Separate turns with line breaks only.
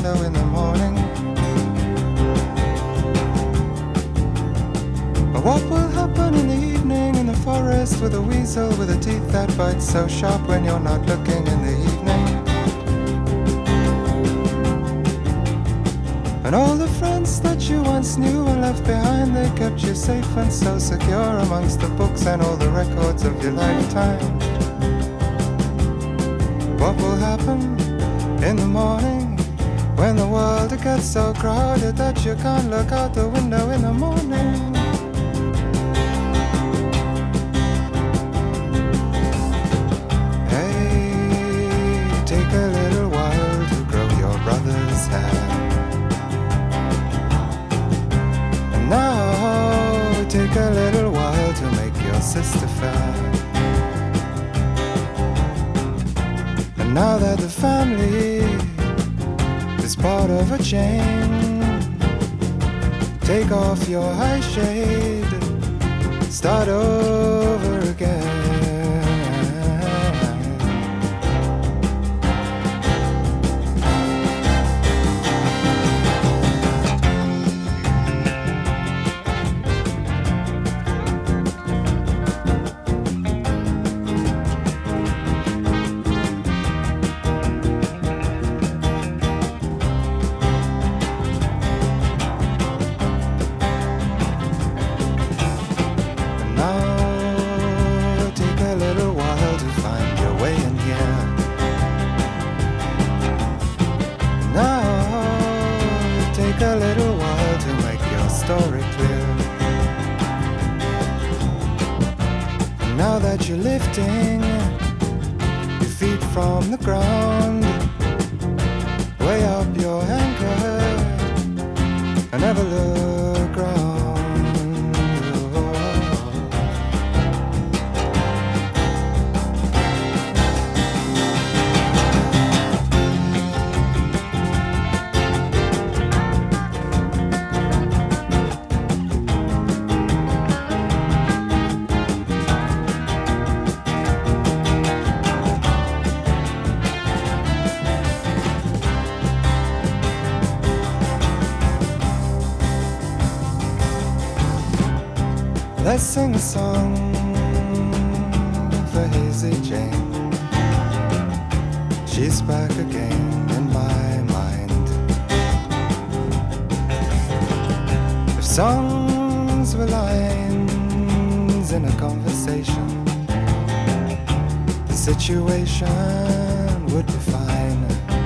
window in the morning. But what will happen in the evening in the forest with a weasel with a teeth that bite so sharp when you're not looking in the evening? And all the friends that you once knew and left behind, they kept you safe and so secure amongst the books and all the records of your lifetime. What will happen in the morning when the world gets so crowded that you can't look out the window in the morning? Hey, take a little while to grow your brother's hair. And now take a little while to make your sister fair. And now that the family is part of a chain, take off your high shade, start over again. Now that you're lifting your feet from the ground, way up your anchor and never look round. Let's sing a song for Hazy Jane. She's back again in my mind. If songs were lines in a conversation, the situation would be fine.